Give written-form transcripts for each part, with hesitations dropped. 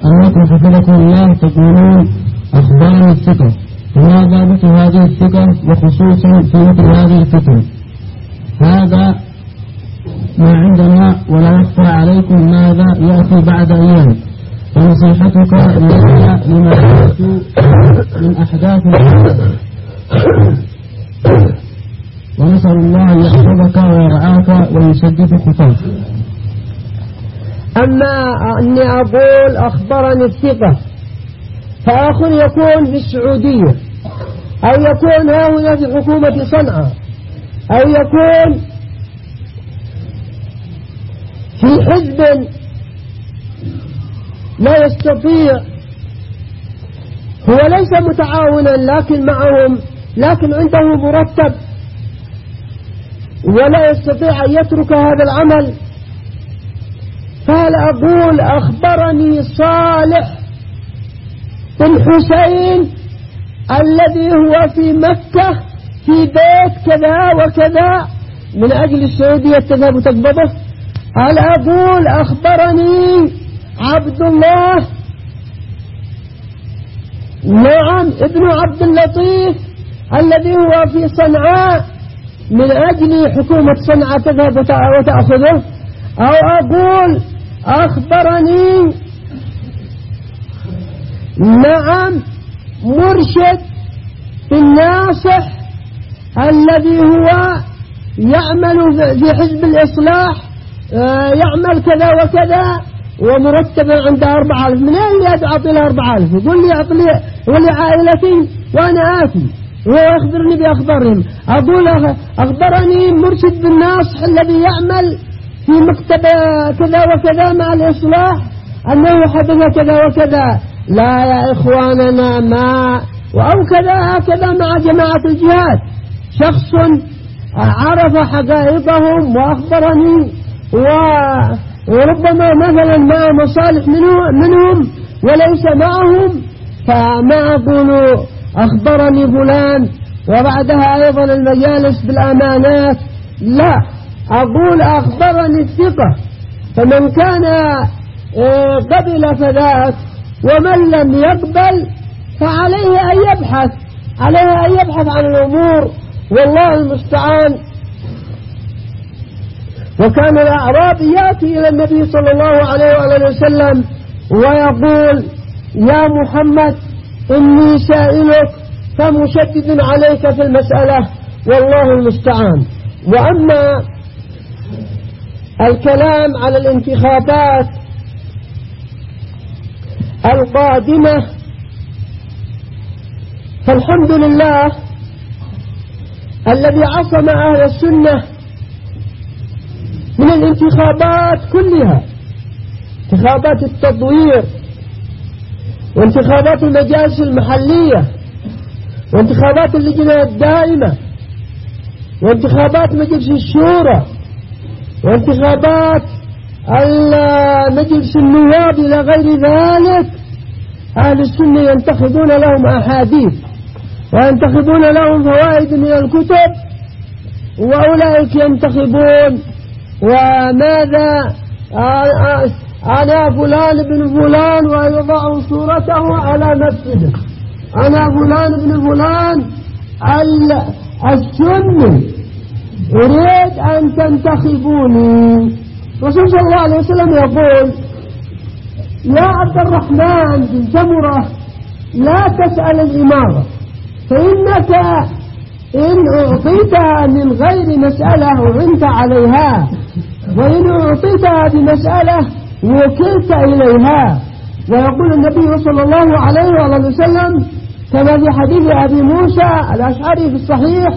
أنكم حفظكم الله تقولون أخبار الثقة، وما ضابط هذه الثقة وخصوصا في مثل هذه الفتن؟ هذا ما عندنا ولا يخفى عليكم ماذا يأتي بعد أيام، ونصيحتك لنا لما يحدث من أحداث ونسأل الله أن يحفظك ويرعاك ويسدد خطاك. أما أني أقول أخبرني الثقة، فأخ يكون في السعودية، أو يكون هنا في حكومة صنعاء، أو يكون في حزب لا يستطيع، هو ليس متعاونا لكن معهم، لكن عنده مرتب ولا يستطيع أن يترك هذا العمل، فهل أقول أخبرني صالح بن حسين الذي هو في مكة في بيت كذا وكذا من أجل السعودية تذهب تقبضه؟ هل أقول أخبرني عبد الله نعم ابن عبد اللطيف الذي هو في صنعاء من أجل حكومة صنعاء تذهب وتأخذه؟ أو أقول أخبرني نعم مرشد الناصح الذي هو يعمل في حزب الإصلاح، يعمل كذا وكذا ومرتبا عنده 4000، من أين يعطي له 4000؟ يقول لي أعطي لي عائلتي وأنا آتي ويخبرني بأخبارهم. أقول أخبرني مرشد بالناصح الذي يعمل في مكتب كذا وكذا مع الإصلاح أنه حدث كذا وكذا. لا يا إخواننا، ما أو كذا هكذا مع جماعة الجهاد، شخص عرف حقائقهم وأخبرني وربما مثلا مع مصالح منهم وليس معهم، فما أقول أخبرني فلان وبعدها أيضا المجالس بالأمانات، لا، أقول أخبرني الثقة، فمن كان قبل فذاك ومن لم يقبل فعليه أن يبحث عن الأمور، والله المستعان. وكان الأعرابي يأتي إلى النبي صلى الله عليه وآله وسلم ويقول يا محمد إني سائلك فمشدد عليك في المسألة، والله المستعان. وأما الكلام على الانتخابات القادمة فالحمد لله الذي عصم أهل السنة من الانتخابات كلها، انتخابات التطوير وانتخابات المجالس المحلية وانتخابات اللجنة الدائمة وانتخابات مجلس الشورى وانتخابات مجلس النواب إلى غير ذلك. أهل السنة ينتخبون لهم أحاديث وينتخبون لهم فوائد من الكتب، وأولئك ينتخبون وماذا أنا فلان بن فلان ويضع صورته على مسجده، أنا فلان بن فلان السني أريد أن تنتخبوني. رسول صلى الله عليه وسلم يقول يا عبد الرحمن بن سمرة لا تسأل الإمارة، فإنك إن أعطيتها من غير مسألة وعنت عليها، وإن أعطيتها بمسألة وكلت إليها. ويقول النبي صلى الله عليه وآله وسلم كما في حديث أبي موسى الأشعري في الصحيح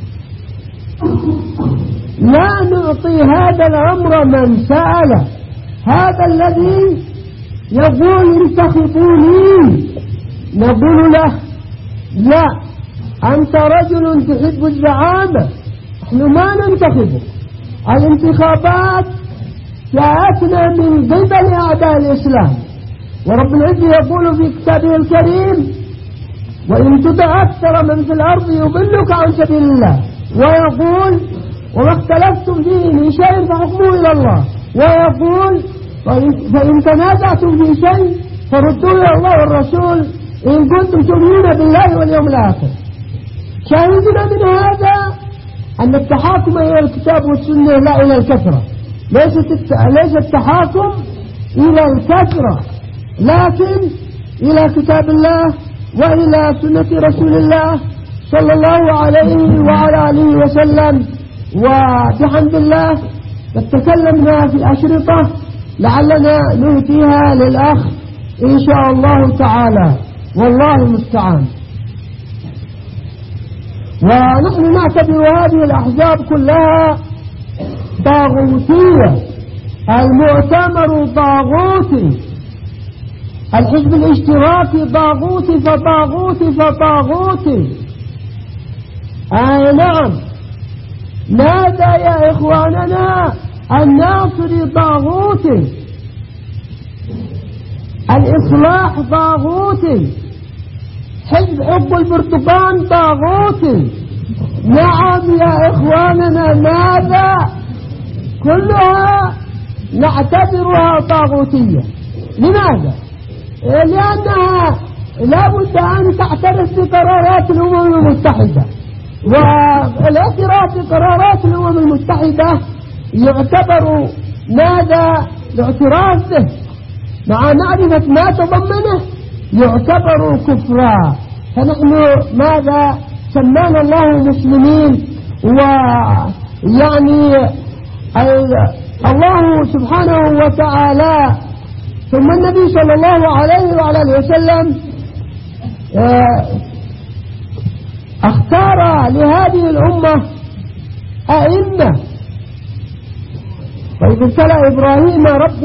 لا نعطي هذا الأمر من سأل، هذا الذي يقول انتخبوني نقول له لا، أنت رجل تحب الزعامة، نحن ما ننتخبه. الانتخابات جاءتنا من قبل أعداء الإسلام، ورب العزة يقول في كتابه الكريم وإن تطع أكثر من في الأرض يضلك عن سبيل الله، ويقول وما اختلفتم فيه من شيء فحكمه إلى الله، ويقول فإن تنازعتم في شيء فردوا إلى الله والرسول إن كنتم تؤمنون بالله واليوم الآخر. شاهدنا من هذا أن التحاكم إلى الكتاب والسنة لا إلى الكثرة، ليس التحاكم إلى الكثرة، لكن إلى كتاب الله وإلى سنة رسول الله صلى الله عليه وعلى آله وسلم. وبحمد الله قد تكلمنا في أشرطة لعلنا نهديها للأخ إن شاء الله تعالى، والله المستعان. ونحن نعتبر هذه الأحزاب كلها طاغوتية، المؤتمر طاغوتي، الحزب الاشتراكي طاغوتي فطاغوتي فطاغوتي. نعم، ماذا يا إخواننا؟ الناصري طاغوتي، الإصلاح طاغوتي، حزب حب البرتقال طاغوتي. نعم يا إخواننا، ماذا؟ كلها نعتبرها طاغوتية. لماذا؟ لأنها لا بد أن تعترف بقرارات الأمم المتحدة، والاعتراف بقرارات الأمم المتحدة يعتبر ماذا؟ الاعتراف به مع معرفة ما تضمنه يعتبر كفرا. فنحن ماذا سمانا الله مسلمين؟ ويعني الله سبحانه وتعالى ثم النبي صلى الله عليه وعلى آله وسلم اختار لهذه الأمة أئمة. وإذ ابتلى إبراهيم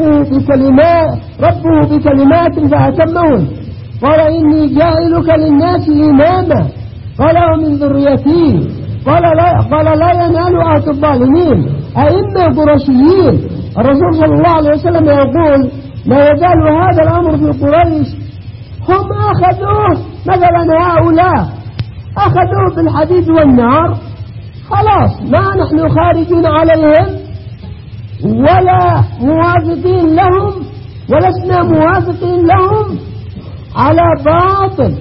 ربه بكلمات فأتمهن قال إني جاعلك للناس إماما قال ومن ذريتي قال لا ينال عهد الظالمين. أئمة قرشيين. الرسول صلى الله عليه وسلم يقول لا يزال هذا الأمر في قريش، هم أخذوه مثلا، هؤلاء أخذوه بالحديد والنار، خلاص ما نحن خارجين عليهم ولا موافقين لهم، ولسنا موافقين لهم على باطل،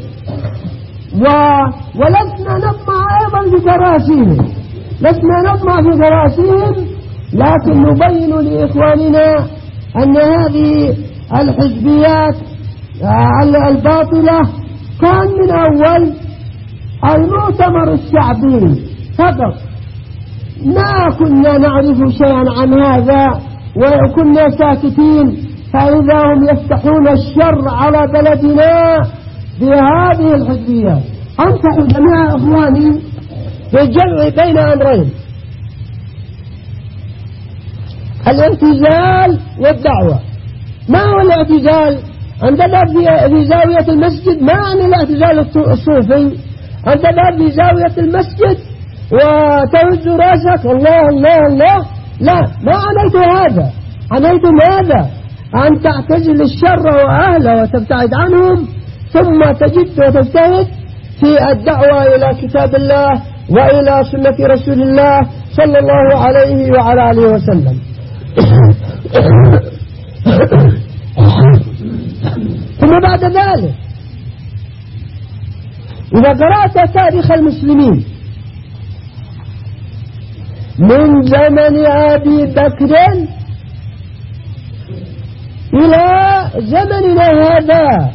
ولسنا نطمع أيضا في كراسيهم، لسنا نطمع في كراسيهم، لكن نبين لإخواننا أن هذه الحزبيات الباطلة كان من أول المؤتمر الشعبي فقط، ما كنا نعرف شيئا عن هذا وكنا ساكتين، فإذا هم يفتحون الشر على بلدنا بهذه الحزبيات. أنصح جميع إخواني بالجمع بين أمرين: الاعتزال والدعوة. ما هو الاعتزال؟ عندنا في زاوية المسجد ما عن الاعتزال الصوفي، عندنا في زاوية المسجد وتهز راسك الله الله الله، لا، ما عنيت هذا، عنيت ماذا؟ أن تعتزل الشر وأهله وتبتعد عنهم، ثم تجد وتجتهد في الدعوة إلى كتاب الله وإلى سنة رسول الله صلى الله عليه وعلى آله وسلم. ثم بعد ذلك إذا قرأت تاريخ المسلمين من زمن أبي بكر إلى زمننا هذا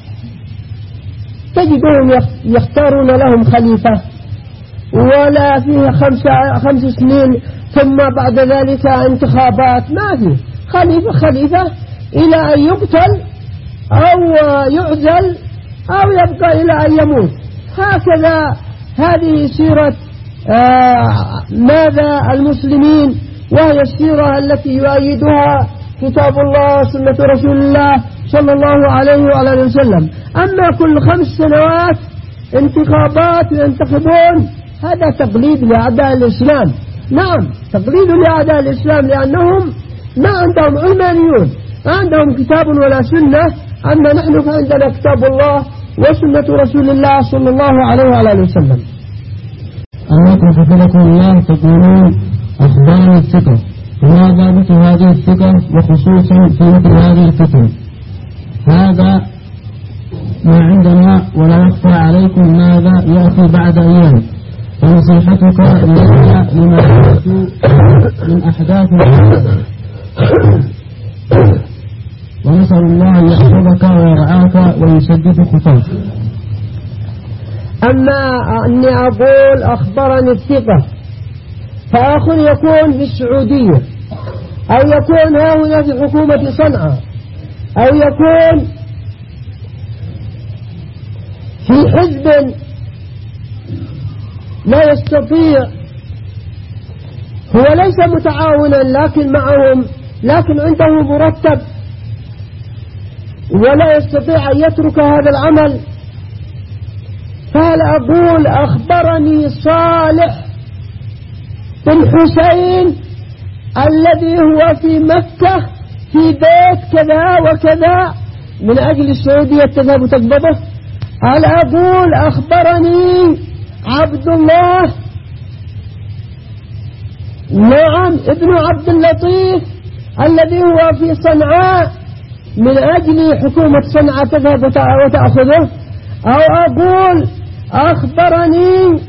تجدهم يختارون لهم خليفة، ولا فيه 5 سنين ثم بعد ذلك انتخابات، ما فيه خليفة إلى أن يقتل أو يعزل أو يبقى إلى أن يموت. هكذا هذه سيرة ماذا المسلمين، وهي السيرة التي يؤيدها كتاب الله وسنة رسول الله صلى الله عليه وعلى آله وسلم. أما كل 5 سنوات انتخابات ينتخبون، هذا تقليد لأعداء الإسلام. نعم، تقليد لأعداء الإسلام، لأنهم ما عندهم علمانيون، ما عندهم كتاب ولا سنة. أما نحن فعندنا كتاب الله وسنة رسول الله صلى الله عليه وعلى آله وسلم. أنكم حفظكم الله تقولون أخبار الثقة، وما ضابط هذه الثقة وخصوصا في مثل هذه الفتن؟ هذا ما عندنا ولا يخفى عليكم ماذا يأتي بعد أيام، ونصيحتك إلينا لما يحدث من أحداث ونسأل الله أن يحفظك ويرعاك ويسدد خطاك. أما أني أقول أخبرني الثقة، فأخ يكون في السعودية، أو يكون هنا في حكومة صنعاء، أو يكون في حزب لا يستطيع، هو ليس متعاونا لكن معهم، لكن عنده مرتب ولا يستطيع أن يترك هذا العمل، فهل أقول أخبرني صالح بن حسين الذي هو في مكة في بيت كذا وكذا من أجل السعودية تذهب تقبضه؟ هل أقول أخبرني عبد الله نعم ابن عبد اللطيف الذي هو في صنعاء من أجل حكومة صنعاء تذهب وتأخذه؟ أو أقول أخبرني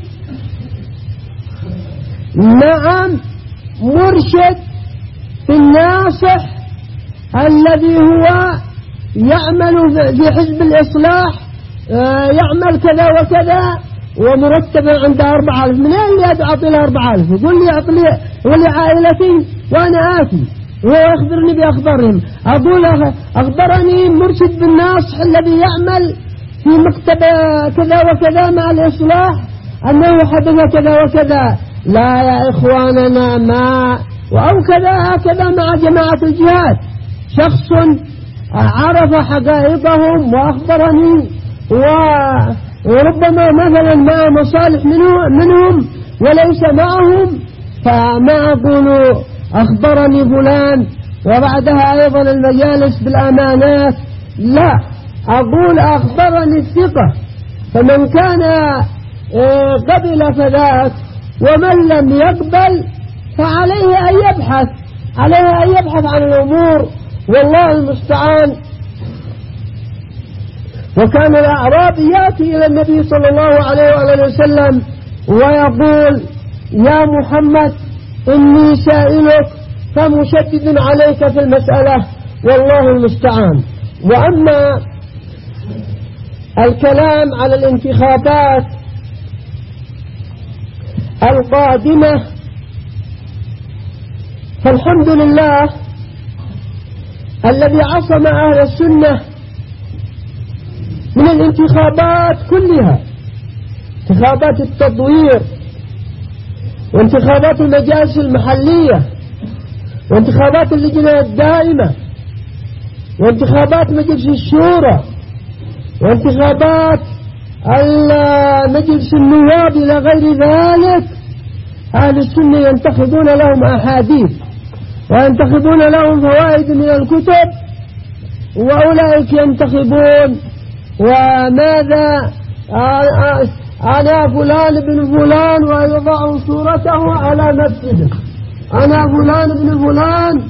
نعم مرشد الناصح الذي هو يعمل في حزب الإصلاح، يعمل كذا وكذا ومرتبا عنده 4,000، من أين أعطي له 4,000؟ يقول لي أعطي لي عائلتي وأنا آتي ويخبرني بأخبارهم. أقول أخبرني مرشد بالناصح الذي يعمل في مكتب كذا وكذا مع الإصلاح أنه حدث كذا وكذا. لا يا إخواننا، ما أو كذا هكذا مع جماعة الجهاد، شخص عرف حقائقهم وأخبرني وربما مثلا مع مصالح منهم وليس معهم، فما أقول أخبرني فلان وبعدها أيضا المجالس بالأمانات، لا، أقول أخبرني الثقة، فمن كان قبل فذاك ومن لم يقبل فعليه أن يبحث عن الأمور، والله المستعان. وكان الأعرابي يأتي إلى النبي صلى الله عليه وآله وسلم ويقول يا محمد إني سائلك فمشدد عليك في المسألة، والله المستعان. وأما الكلام على الانتخابات القادمة فالحمد لله الذي عصم أهل السنة من الانتخابات كلها، انتخابات التطوير وانتخابات المجالس المحلية وانتخابات اللجنة الدائمة وانتخابات مجلس الشورى وانتخابات مجلس النواب إلى غير ذلك. أهل السنة ينتخبون لهم أحاديث وينتخبون لهم فوائد من الكتب، وأولئك ينتخبون وماذا أنا فلان بن فلان ويضع صورته على مسجده، أنا فلان بن فلان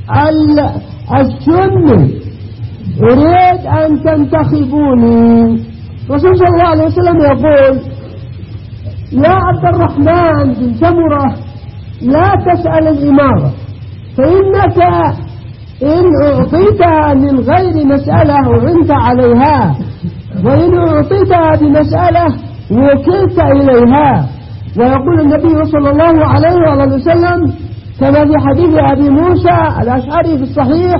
السني أريد أن تنتخبوني. رسول صلى الله عليه وسلم يقول يا عبد الرحمن بن سمرة لا تسأل الإمارة، فإنك إن أعطيتها من غير مسألة أعنت عليها، وإن أعطيتها بمسألة وكلت إليها. ويقول النبي صلى الله عليه وآله وسلم كما في حديث أبي موسى الأشعري في الصحيح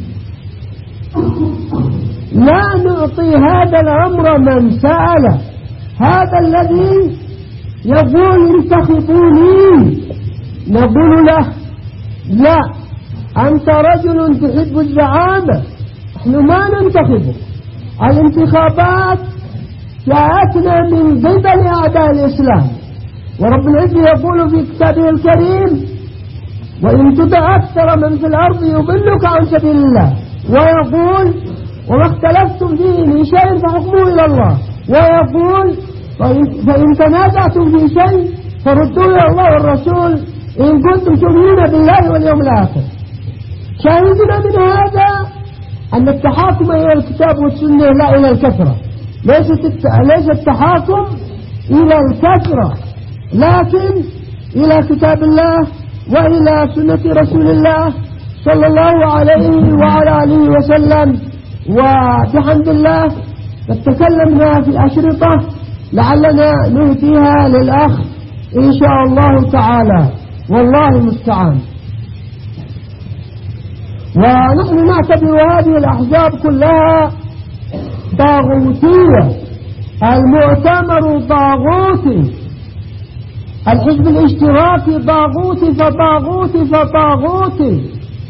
لا نعطي هذا الأمر من سأل، هذا الذي يقول انتخبوني نقول له لا، أنت رجل تحب الزعامة، نحن ما ننتخبه. الانتخابات جاءتنا من قبل أعداء الإسلام، ورب العزة يقول في كتابه الكريم وإن تطع أكثر من في الأرض يضلك عن سبيل الله، ويقول وما اختلفتم فيه من شيء فحكمه إلى الله، ويقول فإن تنازعتم في شيء فردوه إلى الله والرسول إن كنتم تؤمنون بالله واليوم الآخر. شاهدنا من هذا أن التحاكم إلى الكتاب والسنة لا إلى الكثرة، ليس التحاكم إلى الكثرة، لكن إلى كتاب الله وإلى سنة رسول الله صلى الله عليه وعلى آله وسلم. وبحمد الله قد تكلمنا في أشرطة لعلنا نهديها للأخ إن شاء الله تعالى، والله المستعان. ونحن نعتبر هذه الأحزاب كلها طاغوتية. المؤتمر طاغوتي، الحزب الاشتراكي طاغوتي فطاغوتي فطاغوتي.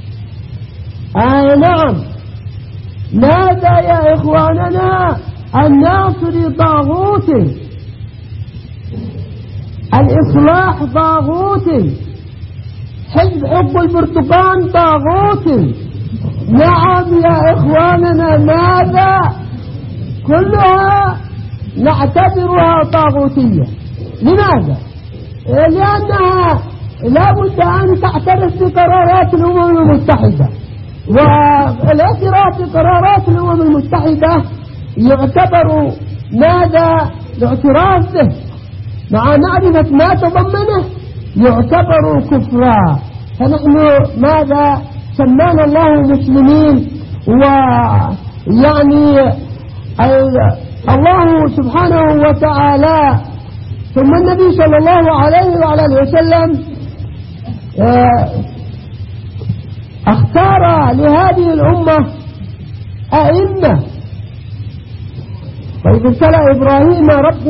نعم، ماذا يا إخواننا؟ الناصري طاغوتي، الإصلاح طاغوتي، حزب حب البرتقال طاغوتي. نعم يا إخواننا، ماذا؟ كلها نعتبرها طاغوتية. لماذا؟ لأنها لا بد أن تعترف بقرارات الأمم المتحدة، والاعتراف بقرارات الأمم المتحدة يعتبر ماذا؟ الاعتراف به مع معرفة ما تضمنه يعتبر كفرا. فنحن ماذا سمانا الله مسلمين؟ ويعني الله سبحانه وتعالى ثم النبي صلى الله عليه وعلى آله وسلم اختار لهذه الأمة أئمة. وإذ ابتلى إبراهيم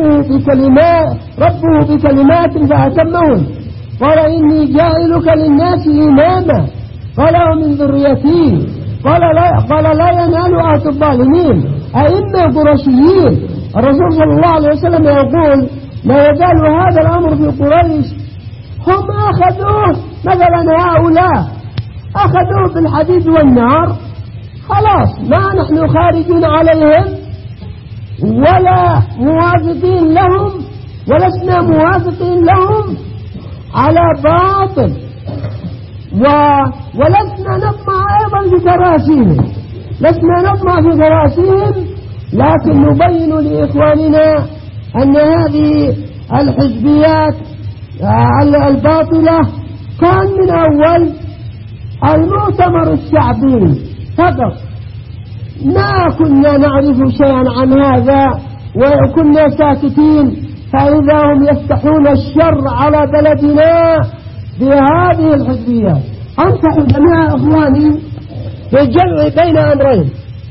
ربه بكلمات فأتمهن قال إني جاعلك للناس إماما قال ومن ذريتي قال لا ينال عهد الظالمين. أئمة قرشيين. الرسول صلى الله عليه وسلم يقول لا يزال هذا الأمر في قريش، هم أخذوه مثلا هؤلاء أخذوه بالحديد والنار، خلاص ما نحن خارجين عليهم ولا موافقين لهم، ولسنا موافقين لهم على باطل، ولسنا نطمع أيضا في كراسيهم، لسنا نطمع في كراسيهم، لكن نبين لإخواننا أن هذه الحزبيات الباطلة كان من أول المؤتمر الشعبي فقط، ما كنا نعرف شيئا عن هذا وكنا ساكتين، فإذا هم يفتحون الشر على بلدنا بهذه الحزبيات. أنصح جميع إخواني بالجمع بين أمرين: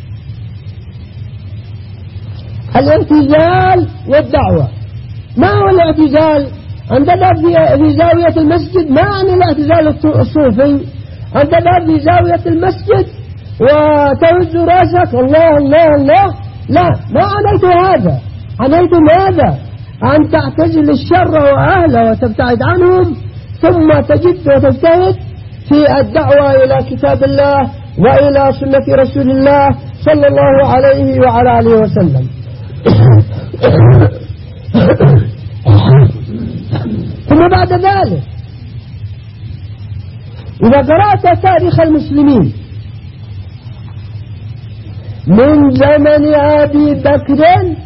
الاعتزال والدعوة. ما هو الاعتزال؟ عندنا في زاوية المسجد ما عن الاعتزال الصوفي، عندنا في زاوية المسجد وتهز راسك الله الله الله، لا، ما عنيت هذا. عنيت ماذا؟ أن تعتزل الشر وأهله وتبتعد عنهم، ثم تجد وتجتهد في الدعوة إلى كتاب الله وإلى سنة رسول الله صلى الله عليه وعلى آله وسلم. ثم بعد ذلك إذا قرأت تاريخ المسلمين من زمن أبي بكر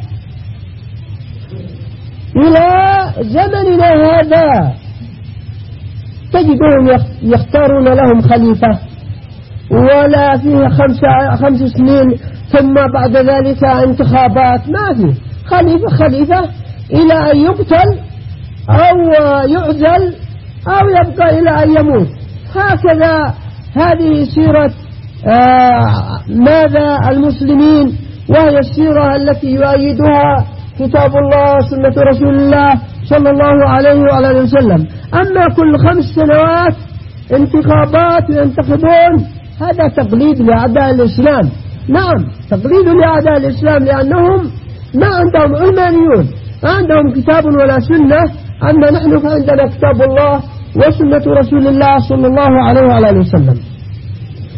إلى زمننا هذا تجدهم يختارون لهم خليفة، ولا فيه 5 سنين ثم بعد ذلك انتخابات، ما فيه خليفة إلى أن يقتل أو يعزل أو يبقى إلى أن يموت. هكذا هذه سيرة ماذا المسلمين، وهي السيرة التي يؤيدها كتاب الله سنة رسول الله صلى الله عليه وعلى آله وسلم. أما كل 5 سنوات انتخابات ينتخبون، هذا تقليد لأعداء الإسلام. نعم، تقليد لأعداء الإسلام، لأنهم ما عندهم علمانيون، ما عندهم كتاب ولا سنة. أما نحن فعندنا كتاب الله وسنة رسول الله صلى الله عليه وعلى آله وسلم.